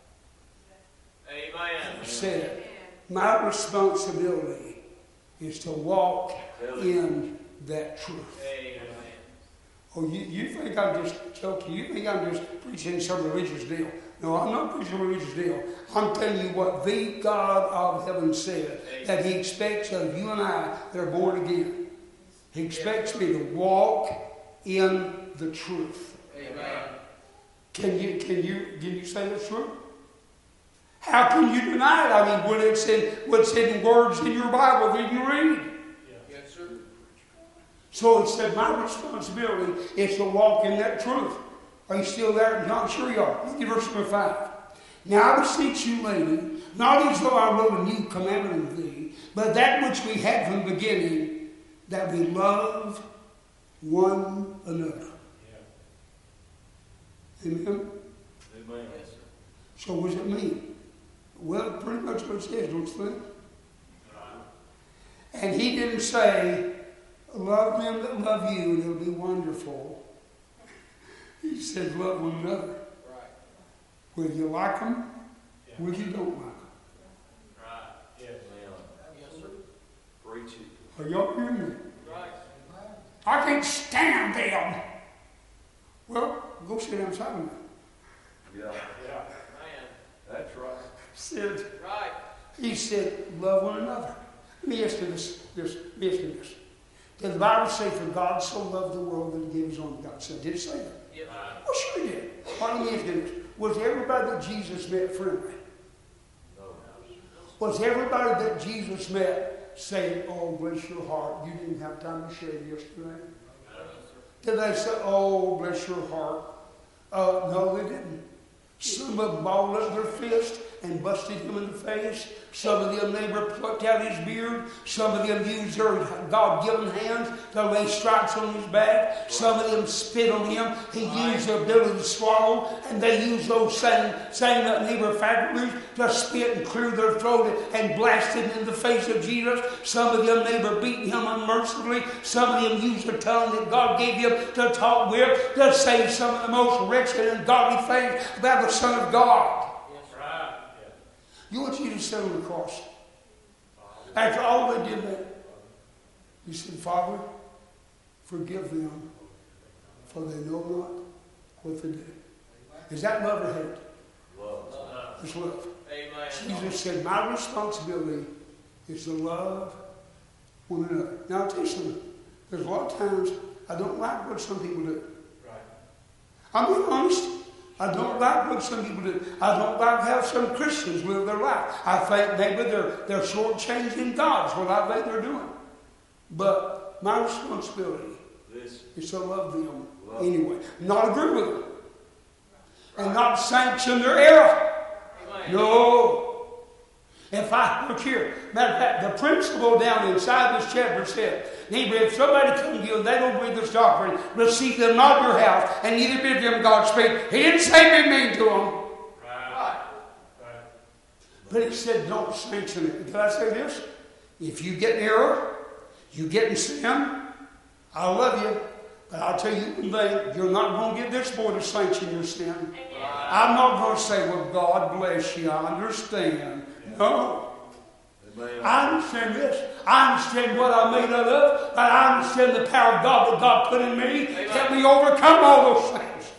Amen. He said, my responsibility is to walk in that truth. Amen. Oh, you think I'm just joking? You think I'm just preaching some religious deal? No, I'm not preaching a religious deal. I'm telling you what the God of heaven said, that He expects of you and I that are born again. He expects me to walk in the truth. Amen. Can you say that's true? How can you deny it? I mean, what's in words in your Bible that you read? Yes, sir. So it said, my responsibility is to walk in that truth. Are you still there? Not sure you are. Look at verse number 5. Now I beseech you, lady, not as though I wrote a new commandment of thee, but that which we had from the beginning, that we love one another. Yeah. Amen? Amen. Yes, sir. So what does it mean? Well, pretty much what it says, don't you think? And He didn't say, love them that love you and it'll be wonderful. He said, love one another. Right. Whether you like them, whether you don't like them. Right. Yes. Yes, sir. Preach it. Are y'all hearing me? Right. I can't stand them. Well, go sit down beside me. Yeah. Yeah. Man. That's right. Right. He said, love one another. Let me ask you this. Did the Bible say, for God so loved the world that He gave His only begotten Son? Did it say that? Yes. Well, sure He did. Why let me ask you this. Was everybody that Jesus met friendly? No. Was everybody that Jesus met saying, oh, bless your heart, you didn't have time to shave yesterday? Did they say, oh, bless your heart? No, they didn't. Some of them balled up their fist and busted Him in the face. Some of them neighbor plucked out his beard. Some of them used their God-given hands to lay stripes on His back. Some of them spit on Him. He used their ability to swallow, and they used those same neighbor faculties to spit and clear their throat and blast Him in the face of Jesus. Some of them neighbor beat Him unmercifully. Some of them used their tongue that God gave Him to talk with to say some of the most wretched and ungodly things about the Son of God. You know what Jesus said on the cross? After all they did that, He said, Father, forgive them, for they know not what they do. Is that love or hate? Love. It's love. Amen. Jesus said, my responsibility is to love one another. Now I'll tell you something. There's a lot of times I don't like what some people do. Right. I'm being honest. I don't like what some people do. I don't like how some Christians live their life. I think maybe they're shortchanging God is what I think they're doing. But my responsibility is to love them anyway. Not agree with them. And not sanction their error. Amen. No. Look here, matter of fact, the principle down inside this chapter said, neighbor, if somebody comes to you and they don't believe this doctrine, receive them not your house, and neither bid them Godspeed. He didn't say be mean to them. Right. But it said don't sanction it. Did I say this? If you get in error, you get in sin, I love you, but I'll tell you one thing, you're not going to get this boy to sanction your sin. I'm not going to say, well, God bless you, I understand. No. I understand this. I understand what I'm made of, but I understand the power of God that God put in me. Help me overcome all those things.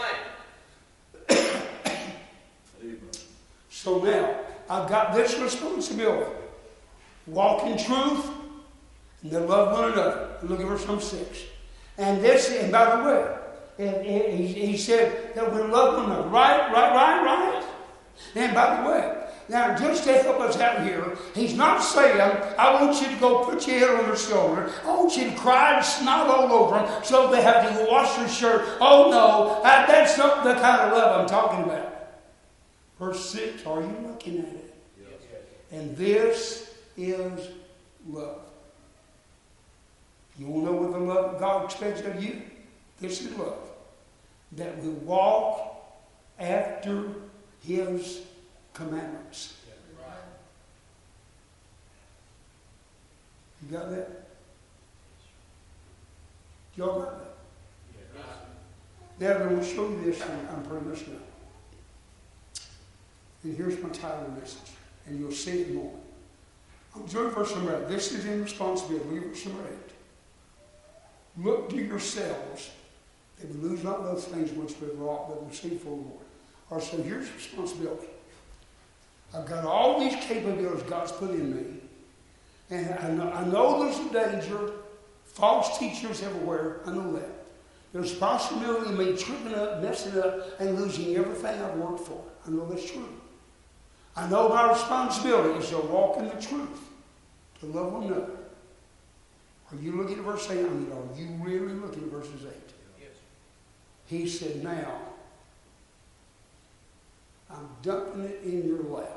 Amen. So now, I've got this responsibility. Walk in truth and then love one another. Look at verse number 6. And by the way, he said that we love one another. Right? And by the way, now, just to help us out here, He's not saying, I want you to go put your head on their shoulder. I want you to cry and snot all over them so they have to go wash their shirt. Oh, no, that's not the kind of love I'm talking about. Verse 6, are you looking at it? Yes. And this is love. You want to know what the love God expects of you? This is love. That we walk after His commandments. You got that? Y'all got that? Now I'm going to show you this, and I'm pretty much done. And here's my title of the message, and you'll see it more. I'm doing verse number 8. This is in responsibility. Verse number 8. Look to yourselves that we lose not those things which we've wrought, but receive for the Lord. Or so here's responsibility. I've got all these capabilities God's put in me, and I know there's a danger, false teachers everywhere. I know that. There's a possibility of me tripping up, messing up, and losing everything I've worked for. I know that's true. I know my responsibility is to walk in the truth, to love one another. Are you looking at verse 8? I mean, are you really looking at verses 8? Yes. He said, now, I'm dumping it in your lap.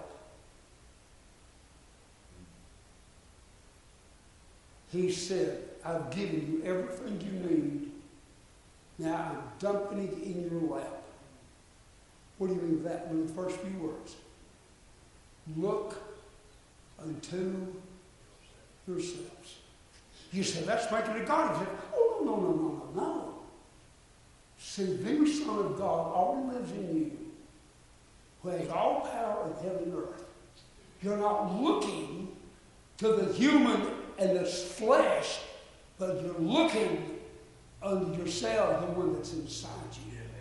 He said, I've given you everything you need. Now I'm dumping it in your lap. What do you mean by that? In the first few words. Look unto yourselves. You say, that's making it God. You say, oh, no. See, the Son of God already lives in you, who has all power in heaven and earth. You're not looking to the human and the flesh, but you're looking unto yourself, the one that's inside you.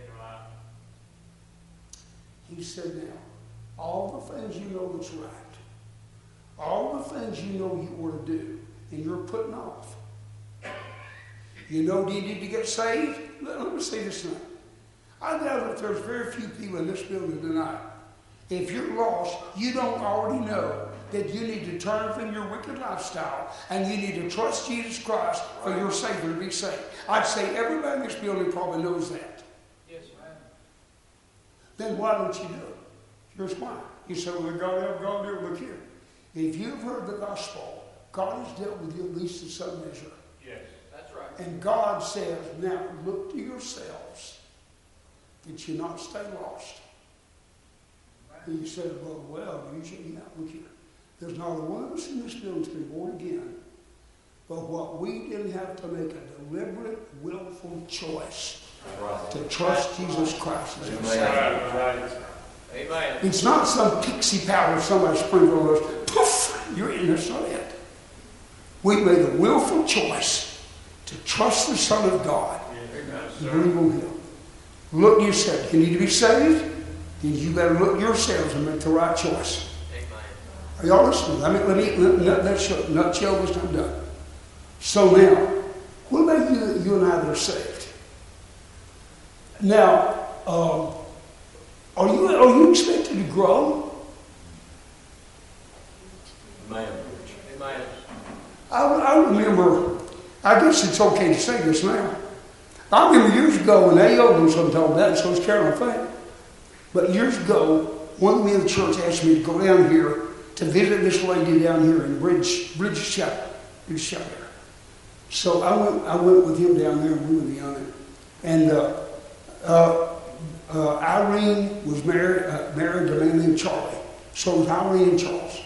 He said, now, all the things you know that's right, all the things you know you want to do, and you're putting off. You know, do you need to get saved? Let me say this now. I doubt that there's very few people in this building tonight. If you're lost, you don't already know that you need to turn from your wicked lifestyle and you need to trust Jesus Christ for your Savior to be saved. I'd say everybody in this building probably knows that. Yes, ma'am. Then why don't you do it? Here's why. You say, well, God help God do it. Look here. If you've heard the gospel, God has dealt with you at least in some measure. Yes, that's right. And God says, now look to yourselves that you not stay lost. And you said, well, usually, yeah, look here. There's not a one of us in this building that's been born again. But what we didn't have to make a deliberate, willful choice to trust Jesus Christ as our Savior. Amen. It's not some pixie powder somebody sprinkled on us. Poof! You're in. That's not it. We made a willful choice to trust the Son of God and believe on Him. Look yourself. You need to be saved, then you better look yourselves and make the right choice. Amen. Are y'all listening? Let's nutshell this. I'm done. So now, what about you and I that are saved? Now, are you expected to grow? Amen. Amen. I remember, I guess it's okay to say this now. I remember years ago when they opened something told that, so it's Carolyn Fay. But years ago, one of the men of the church asked me to go down here to visit this lady down here in Bridge Chapel. So I went with him down there, and we were young. And Irene was married to a man named Charlie. So was Irene and Charles.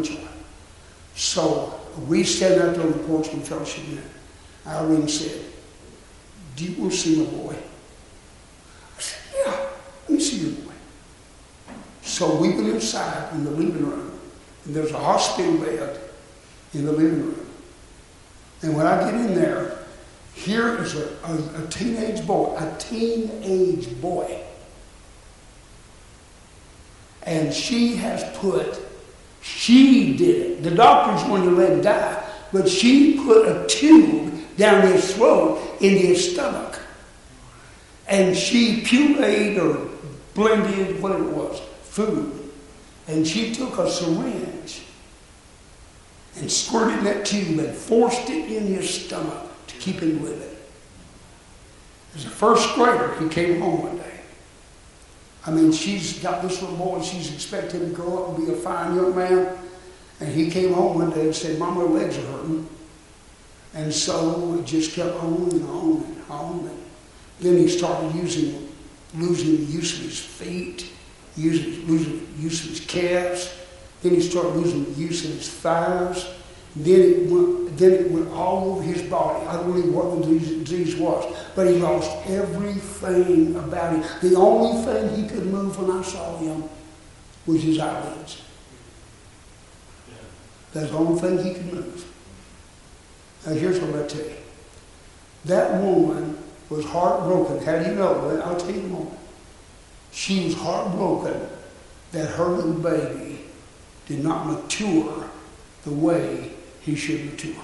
So we sat out there on the porch when fellowship met. Irene said, do you want to see my boy? I said, yeah, let me see your boy. So we went inside in the living room, and there's a hospital bed in the living room. And when I get in there, here is a teenage boy. And she did it. The doctors wanted to let him die, but she put a tube down his throat into his stomach. And she pureed or blended, whatever it was, food. And she took a syringe and squirted in that tube and forced it in his stomach to keep him living. As a first grader, he came home one day. I mean, she's got this little boy, she's expecting him to grow up and be a fine young man. And he came home one day and said, Mom, my legs are hurting. And so it just kept on and on and on. And then he started losing the use of his feet, losing the use of his calves. Then he started losing the use of his thighs. Then it went all over his body. I don't really what the disease was. But he lost everything about him. The only thing he could move when I saw him was his eyelids. That's the only thing he could move. Now here's what I'm going to tell you. That woman was heartbroken. How do you know? Well, I'll tell you more. She was heartbroken that her little baby did not mature the way he should mature.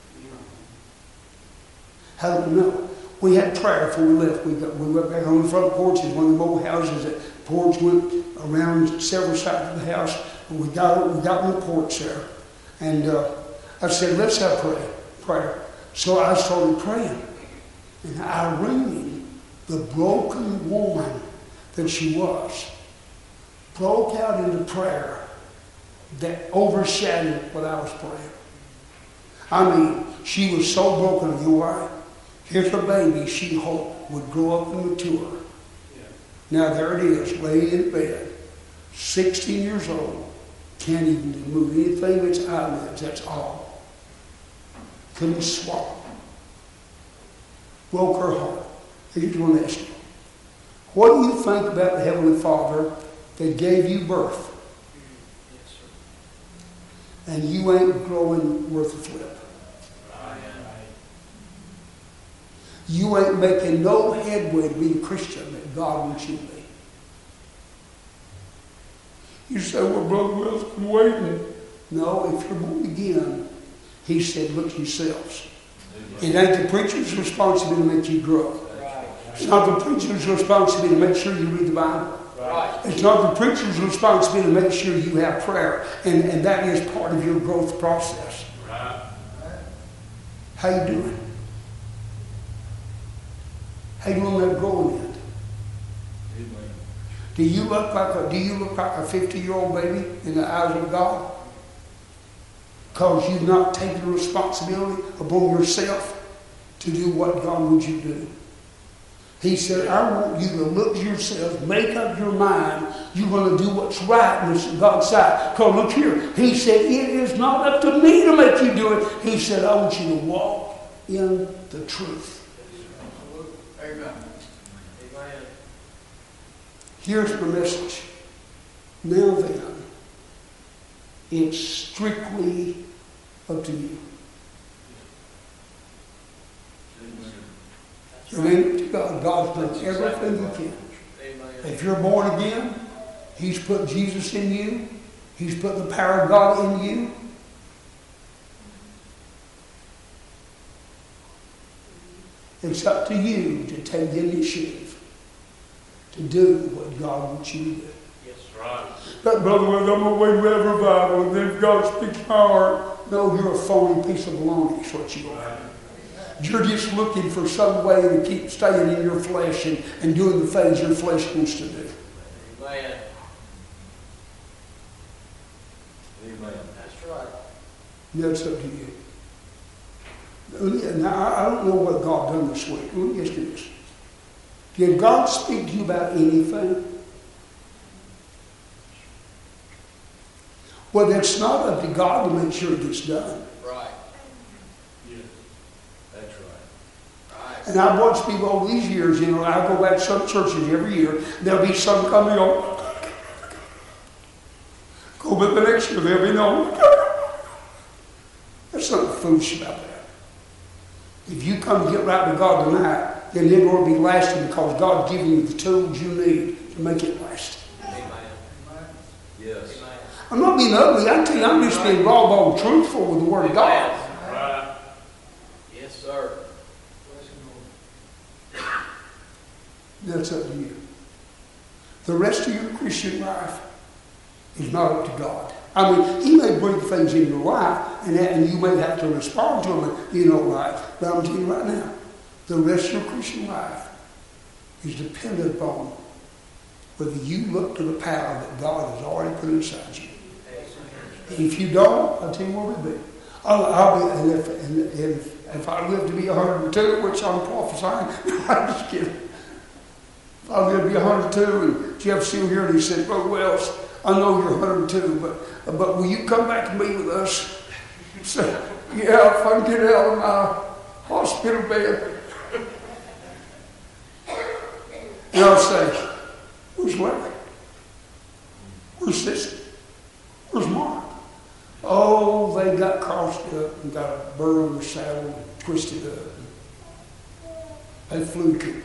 How do we know? We had prayer before we left. We went back on the front porch. It's one of the mobile houses. The porch went around several sides of the house. And we got on the porch there. And I said, let's have prayer. So I started praying. And Irene, the broken woman that she was, broke out into prayer that overshadowed what I was praying. I mean, she was so broken. You know why? Here's a baby she hoped would grow up and mature. Yeah. Now there it is, laying in bed, 16 years old, can't even move anything with its eyelids, that's all. Couldn't swallow. Broke her heart. Here's one ask you. What do you think about the Heavenly Father that gave you birth? Yes, sir. And you ain't growing worth a flip. You ain't making no headway to be the Christian that God wants you to be. You say, well, Brother Wells, I'm waiting. No, if you're born again, he said, look at yourselves. It ain't the preacher's responsibility to make you grow. It's not the preacher's responsibility to make sure you read the Bible. It's not the preacher's responsibility to make sure you have prayer. And that is part of your growth process. How you doing? How you on that growing end? Do you look like a 50-year-old baby in the eyes of God? Because you've not taken the responsibility upon yourself to do what God wants you to do. He said, I want you to look at yourself, make up your mind, you're going to do what's right in God's sight. Because look here, he said, it is not up to me to make you do it. He said, I want you to walk in the truth. Amen. Amen. Here's the message. Now then, it's strictly up to you. Amen. To God. God's done everything He can. Amen. If you're born again, He's put Jesus in you. He's put the power of God in you. It's up to you to take the initiative to do what God wants you to do. Yes, right. But Brother Wells, I'm going to wait for revival, and then God speaks my heart. No, you're a phony piece of baloney, is what you are. You're just looking for some way to keep staying in your flesh and doing the things your flesh wants to do. Amen. Amen. That's right. That's up to you. Now, I don't know what God done this week. Let me ask you this. Did God speak to you about anything? Well, it's not up to God to make sure it gets done. Right. Yeah. That's right. Right. And I've watched people over these years, I go back to some churches every year. There'll be some coming on. Go back the next year, there'll be no. There's something foolish about that. If you come to get right with God tonight, then it will be lasting because God's giving you the tools you need to make it last. Amen. Yes. I'm not being ugly. I tell you, I'm just being raw, truthful with the Word of God. Right. Yes, sir. That's up to you. The rest of your Christian life is not up to God. I mean, He may bring things in your life, and you may have to respond to them, right? But I'm telling you right now, the rest of your Christian life is dependent upon whether you look to the power that God has already put inside you. And if you don't, I'll tell you where we'll be. I'll be, and if I live to be 102, which I'm prophesying, I'm just kidding. If I live to be 102, and Jeff's still here, and he said, "Brother Wells, I know you're 102, but will you come back and be with us?" So, yeah, if I can get out of my hospital bed. And I'll say, where's Larry? Where's Sissy? Where's Mark? Oh, they got crossed up and got a burr in the saddle and twisted up. They flew to.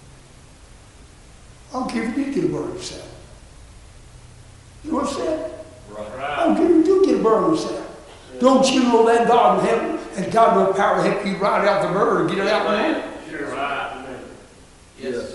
I don't care if you did get a burr in the saddle. You know what I said? Right. I don't care if you do get a burr in the saddle. Don't you know that God in heaven has got enough power to help you ride out the burr and get it out of the hand? Sure. Right. Yes.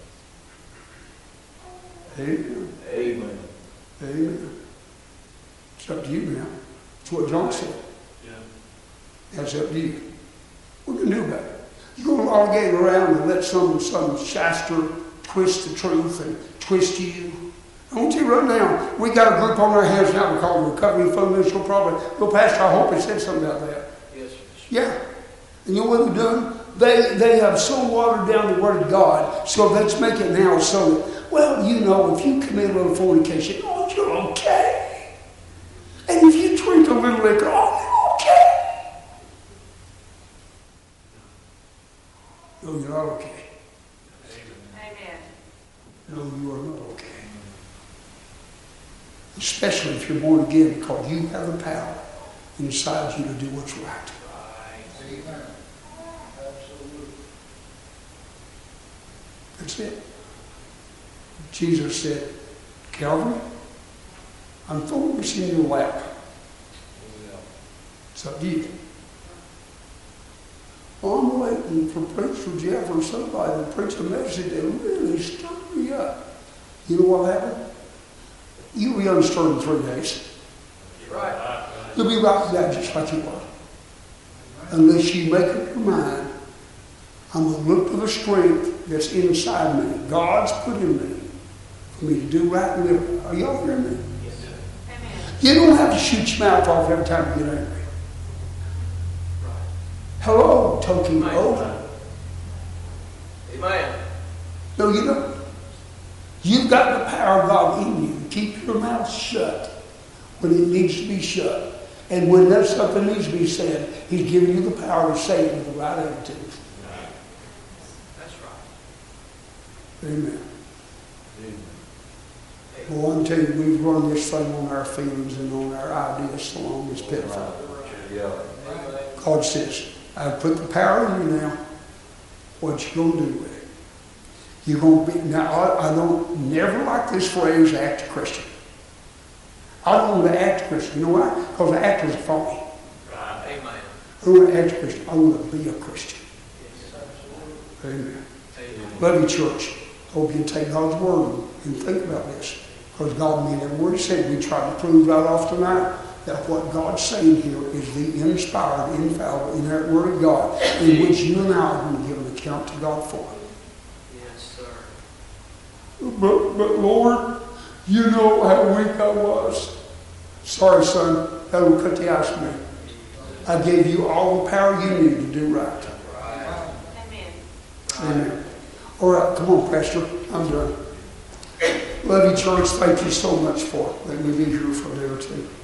Amen. Amen. Amen. It's up to you now. That's what John said. Yeah. That's up to you. What are you going to do about it? You're going to lolligate around and let some shaster twist the truth and twist you. I want you right now. We got a group on our hands now. We call it Recovery and Fundamental Problem. Well, Pastor, I hope he said something about that. Yes, sir. Yeah. And you know what they've done? They have so watered down the Word of God, so let's make it now so that, well, you know, if you commit a little fornication, oh, you're okay. And if you drink a little liquor, oh, you're okay. No, you're not okay. Amen. No, you are not okay. Especially if you're born again, because you have the power inside you to do what's right. Amen. Absolutely. That's it. Jesus said, Calvary, I'm throwing this in your lap. It's up to you. Well, I'm waiting for Preacher Jeff or somebody to preach a message that really stirred me up. You know what happened? You'll be unstirred in 3 days. Right. You'll be right back just like you are. Unless you make up your mind, I'm going to look to the strength that's inside me. God's put in me for me to do right and live. Are y'all hearing me? Yes, sir. Amen. You don't have to shoot your mouth off every time you get angry. Hello, Toki. Oh. Amen. No, you don't. You've got the power of God in you. Keep your mouth shut when it needs to be shut. And when there's something needs to be said, He's giving you the power to say it with the right attitude. That's right. Amen. Amen. Well, I'm telling you, we've run this thing on our feelings and on our ideas so long it's pitiful. Yeah. Amen. God says, I've put the power in you now. What you going to do with it? You're going to be, now I don't never like this phrase, act Christian. I don't want to act Christian. You know why? Because the act is phony. Right. Amen. I don't want to act Christian. I want to be a Christian. Yes, absolutely. Amen. Amen. Love you, church. Hope you take God's word and think about this. Because God meant every word He said. We try to prove right off tonight that what God's saying here is the inspired, infallible, inerrant word of God, in which you and I are going to give an account to God for. Yes, sir. But Lord, you know how weak I was. Sorry, son, that will cut the ice for me. I gave you all the power you need to do right. Right. Amen. Amen. All right, come on, Pastor. I'm done. Love you, church. Thank you so much for letting me be here for a day or two.